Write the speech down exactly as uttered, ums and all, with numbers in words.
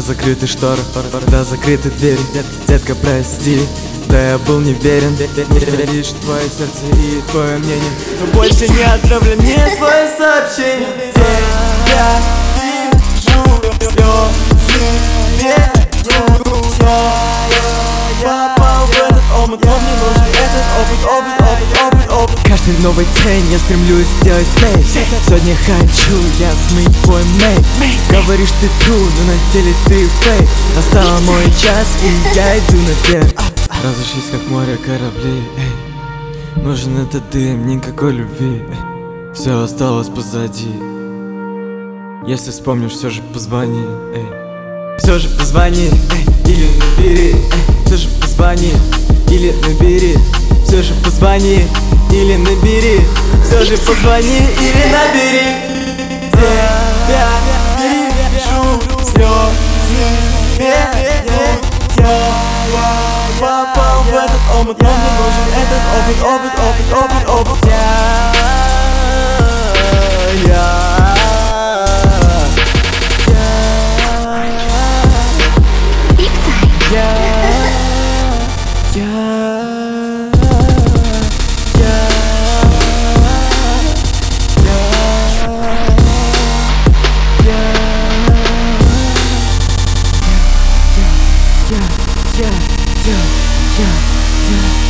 закрыты шторы, да закрыты двери. Детка, прости, да я был неверен. Не лишь твое сердце и твое мнение, но больше не отправляй мне свое сообщение. Я вижу слезы, попал в этот омут, но мне нужен этот опыт, опыт, опыт, опыт, опыт. Каждый новый день я стремлюсь сделать слей. Сегодня хочу я смыть твой мейк. Говоришь ты true, но на деле ты фейк. Настал мой час и я иду наверх. Разошлись как море корабли, эй. Нужен этот дым, никакой любви, эй. Все осталось позади. Если вспомнишь, все же позвони, эй. Все же позвони, эй. Или набери, эй. Все же позвони, или набери. Все же позвони, или набери. Все же позвони, или набери. Тебя вижу слезы, я попал в этот омут, но мне нужен этот опыт, опыт, опыт, опыт, опыт. Я, я, я, я. Yeah, yeah, yeah, yeah.